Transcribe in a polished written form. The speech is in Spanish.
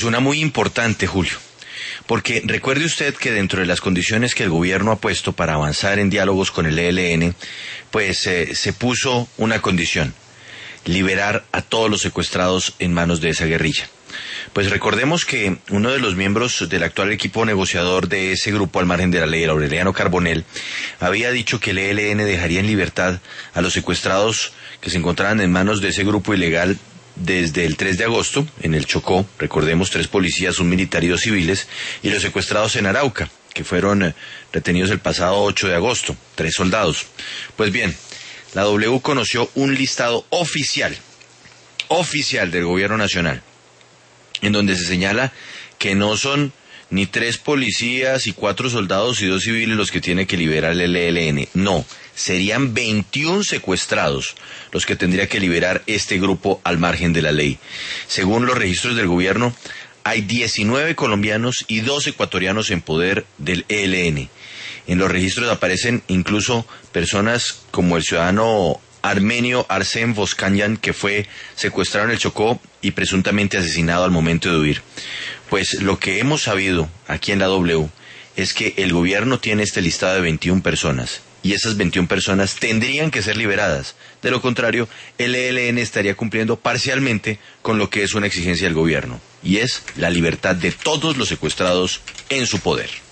Es una muy importante, Julio, porque recuerde usted que dentro de las condiciones que el gobierno ha puesto para avanzar en diálogos con el ELN, pues se puso una condición: liberar a todos los secuestrados en manos de esa guerrilla. Pues recordemos que uno de los miembros del actual equipo negociador de ese grupo al margen de la ley, el Aureliano Carbonell, había dicho que el ELN dejaría en libertad a los secuestrados que se encontraban en manos de ese grupo ilegal desde el 3 de agosto, en el Chocó. Recordemos, 3 policías, un militar y 2 civiles, y los secuestrados en Arauca, que fueron retenidos el pasado 8 de agosto, 3 soldados. Pues bien, la W conoció un listado oficial del gobierno nacional, en donde se señala que no son ni 3 policías y 4 soldados y 2 civiles los que tiene que liberar el ELN. No, serían 21 secuestrados los que tendría que liberar este grupo al margen de la ley. Según los registros del gobierno, hay 19 colombianos y 2 ecuatorianos en poder del ELN. En los registros aparecen incluso personas como el ciudadano armenio Arsén Voskanyan, que fue secuestrado en el Chocó y presuntamente asesinado al momento de huir. Pues lo que hemos sabido aquí en la W es que el gobierno tiene este listado de 21 personas, y esas 21 personas tendrían que ser liberadas. De lo contrario, el ELN estaría cumpliendo parcialmente con lo que es una exigencia del gobierno, y es la libertad de todos los secuestrados en su poder.